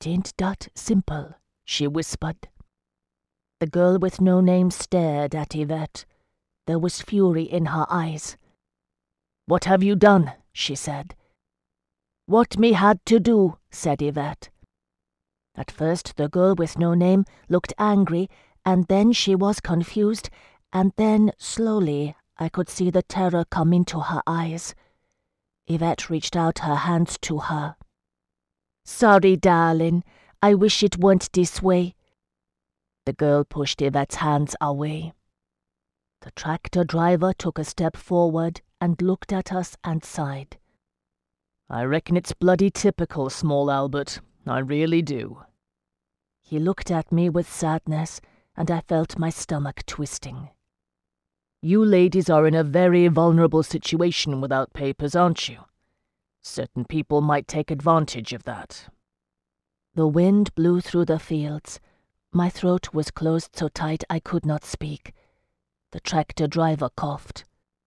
"It ain't that simple," she whispered. The girl with no name stared at Yvette. There was fury in her eyes. "What have you done?" she said. "What me had to do," said Yvette. At first the girl with no name looked angry, and then she was confused, and then, slowly, I could see the terror come into her eyes. Yvette reached out her hands to her. "Sorry, darling. I wish it weren't this way." The girl pushed Yvette's hands away. The tractor driver took a step forward and looked at us and sighed. "I reckon it's bloody typical, small Albert. I really do." He looked at me with sadness, and I felt my stomach twisting. "You ladies are in a very vulnerable situation without papers, aren't you? Certain people might take advantage of that." The wind blew through the fields. My throat was closed so tight I could not speak. The tractor driver coughed.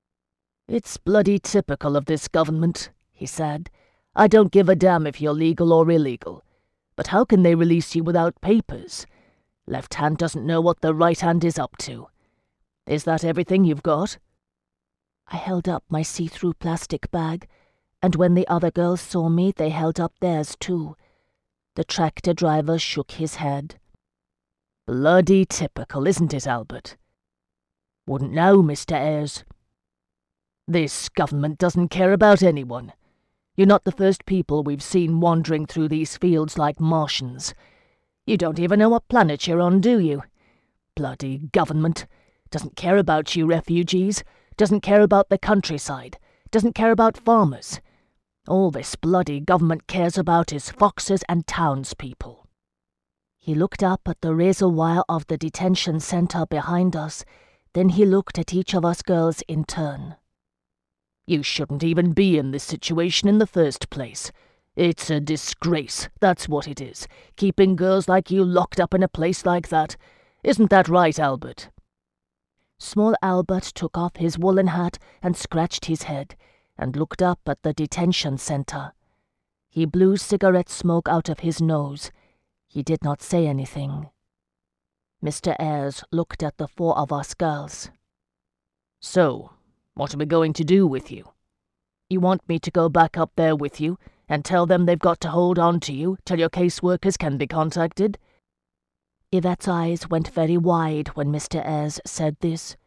"It's bloody typical of this government," he said. "I don't give a damn if you're legal or illegal. But how can they release you without papers? Left hand doesn't know what the right hand is up to. Is that everything you've got?" I held up my see-through plastic bag, and when the other girls saw me, they held up theirs too. The tractor driver shook his head. "Bloody typical, isn't it, Albert?" "Wouldn't know, Mr. Ayres." "This government doesn't care about anyone. You're not the first people we've seen wandering through these fields like Martians. You don't even know what planet you're on, do you? Bloody government. Doesn't care about you refugees. Doesn't care about the countryside. Doesn't care about farmers. All this bloody government cares about is foxes and townspeople." He looked up at the razor wire of the detention center behind us. Then he looked at each of us girls in turn. "You shouldn't even be in this situation in the first place. It's a disgrace, that's what it is, keeping girls like you locked up in a place like that. Isn't that right, Albert?" Small Albert took off his woolen hat and scratched his head, and looked up at the detention center. He blew cigarette smoke out of his nose. He did not say anything. Mr. Ayres looked at the four of us girls. "So, what are we going to do with you? You want me to go back up there with you and tell them they've got to hold on to you till your caseworkers can be contacted?" Yvette's eyes went very wide when Mr. Ayres said this.